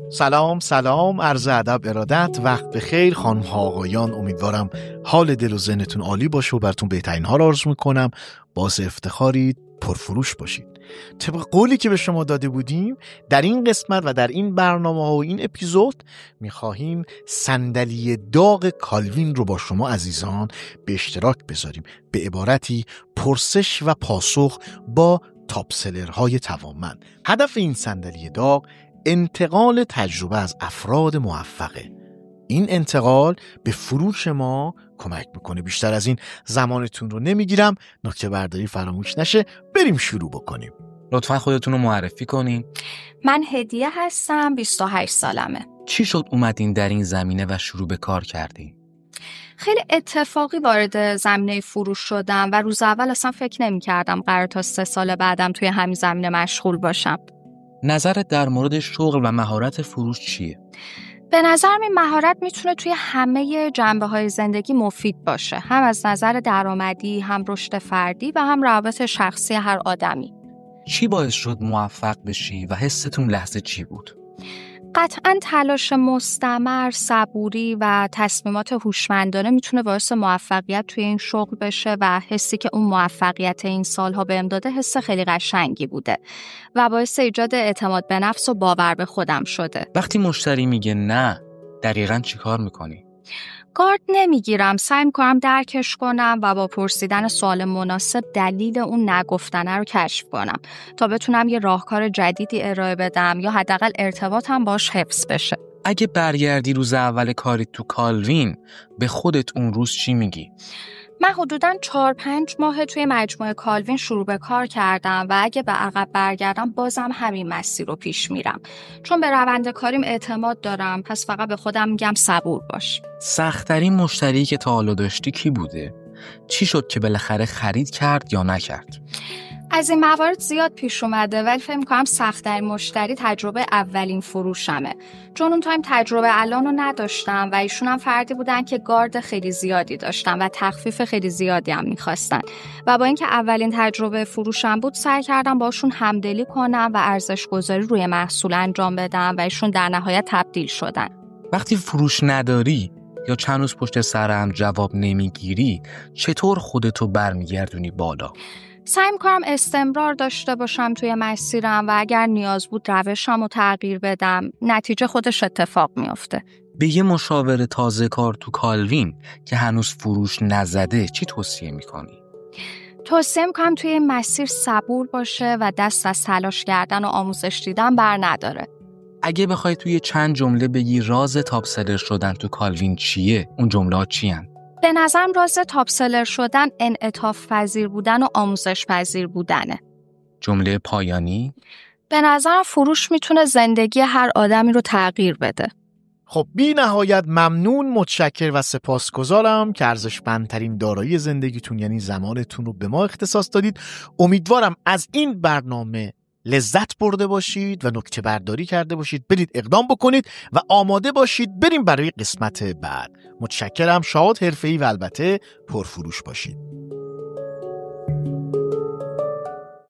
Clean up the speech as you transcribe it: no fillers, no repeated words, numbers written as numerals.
سلام، عرض ادب ارادت، وقت بخیر خانم ها آقایان. امیدوارم حال دل و ذهنتون عالی باشه و براتون بهترین ها رو آرزو میکنم. باعث افتخارید، پرفروش باشید. طبق قولی که به شما داده بودیم در این قسمت و در این برنامه ها و این اپیزود میخواهیم صندلی داغ کالوین رو با شما عزیزان به اشتراک بذاریم. به عبارتی پرسش و پاسخ با تاپ سلرهای توانمند. هدف این صندلی داغ انتقال تجربه از افراد موفقه. این انتقال به فروش ما کمک میکنه. بیشتر از این زمانتون رو نمیگیرم، نکته برداری فراموش نشه. بریم شروع بکنیم. لطفا خودتون رو معرفی کنین. من هدیه هستم، 28 سالمه. چی شد اومدین در این زمینه و شروع به کار کردین؟ خیلی اتفاقی وارد زمینه فروش شدم و روز اول اصلا فکر نمی کردم قرار تا 3 سال بعدم توی همین زمینه مشغول باشم. نظرت در مورد شغل و مهارت فروش چیه؟ به نظرم این مهارت میتونه توی همه جنبه‌های زندگی مفید باشه، هم از نظر درآمدی، هم رشد فردی و هم روابط شخصی هر آدمی. چی باعث شد موفق بشی و حستون لحظه چی بود؟ قطعاً تلاش مستمر، صبوری و تصمیمات هوشمندانه میتونه باعث موفقیت توی این شغل بشه و حسی که اون موفقیت این سالها بهم داده حس خیلی قشنگی بوده و باعث ایجاد اعتماد به نفس و باور به خودم شده. وقتی مشتری میگه نه، دقیقاً چی کار میکنی؟ گارد نمیگیرم، سعی میکنم درکش کنم و با پرسیدن سوال مناسب دلیل اون نگفتنه رو کشف کنم تا بتونم یه راهکار جدیدی ارائه بدم یا حداقل ارتباطم باش حفظ بشه. اگه برگردی روز اول کاریت تو کالوین، به خودت اون روز چی میگی؟ من حدوداً 4-5 ماه توی مجموعه کالوین شروع به کار کردم و اگه به عقب برگردم بازم همین مسیر رو پیش میرم، چون به روند کاریم اعتماد دارم. پس فقط به خودم میگم صبور باش. سخت‌ترین مشتری که تا حالا داشتی کی بوده؟ چی شد که بالاخره خرید کرد یا نکرد؟ از این موارد زیاد پیش اومده، ولی فکر می‌کنم سخت‌ترین مشتری تجربه اولین فروشمه، چون اون تایم تجربه الانو نداشتم و ایشون هم فردی بودن که گارد خیلی زیادی داشتن و تخفیف خیلی زیادی هم می‌خواستن و با اینکه اولین تجربه فروشم بود سعی کردم باشون همدلی کنم و ارزش‌گذاری روی محصول انجام بدم و ایشون در نهایت تبدیل شدن. وقتی فروش نداری یا چند روز پشت سر هم جواب نمیگیری، چطور خودتو برمیگردونی بالا؟ سعی می‌کنم استمرار داشته باشم توی مسیرم و اگر نیاز بود روشم رو تغییر بدم. نتیجه خودش اتفاق میفته. به یه مشاور تازه کار تو کالوین که هنوز فروش نزده چی توصیه می‌کنی؟ توصیه می‌کنم توی این مسیر صبور باشه و دست از تلاش کردن و آموزش دیدن بر نداره. اگه بخوای توی چند جمله بگی راز تاپ سلر شدن تو کالوین چیه، اون جمله‌ها چی هن؟ به نظرم راز تاپ سلر شدن انعطاف پذیر بودن و آموزش پذیر بودنه. جمله پایانی؟ به نظرم فروش میتونه زندگی هر آدمی رو تغییر بده. خب بی نهایت ممنون، متشکر و سپاسگزارم که ارزشمندترین دارایی زندگیتون یعنی زمانتون رو به ما اختصاص دادید. امیدوارم از این برنامه لذت برده باشید و نکته برداری کرده باشید. برید اقدام بکنید و آماده باشید بریم برای قسمت بعد. متشکرم. شاد، حرفه‌ای و البته پرفروش باشید.